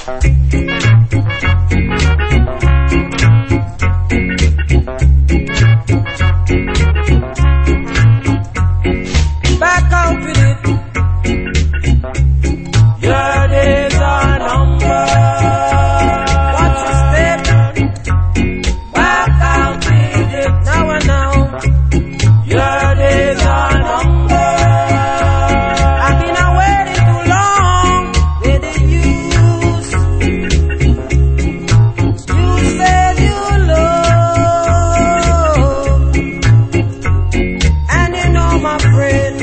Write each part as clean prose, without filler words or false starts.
Back out with it. Your days are numbered. Watch your step. Back out with it. Now and now. Your days are numbered. I've been waiting too long with the use. You said you love, and you know, my friend,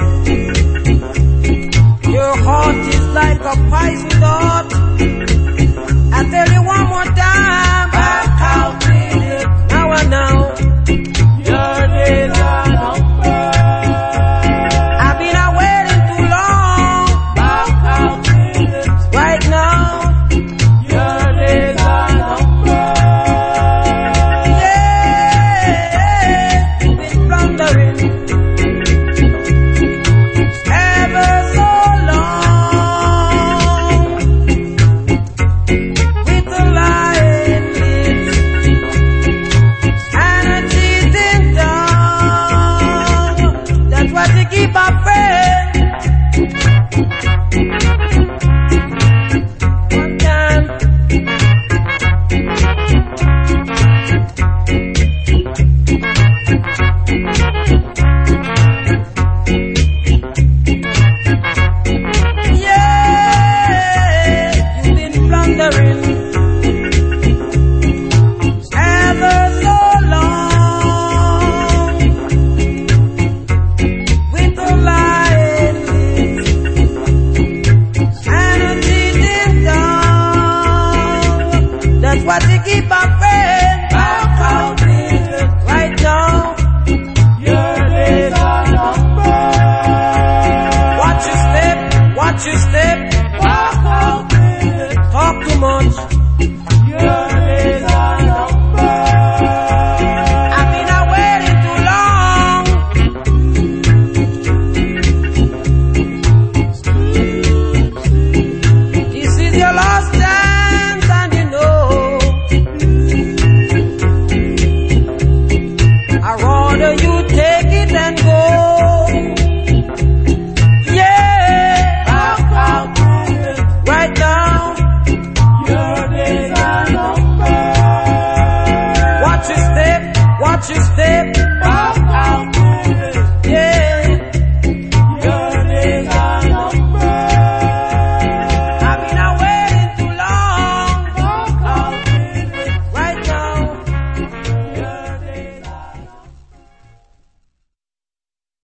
your heart is like a poison dart. I tell you one more time, back out with it. Now and now, your days are numbered. I've been waiting too long, back out with it. Right now, your days are numbered. Yeah, you've been blundering ever so long with the lying lips and a cheating tongue. That's what you keep our friend. One time. Yeah, you've been blundering ever so long with the lying lips and a cheating tongue. That's what you keep our friend. Back out with it. Right now, your days are numbered. Watch your step, watch your step. Back out with it. Talk too much,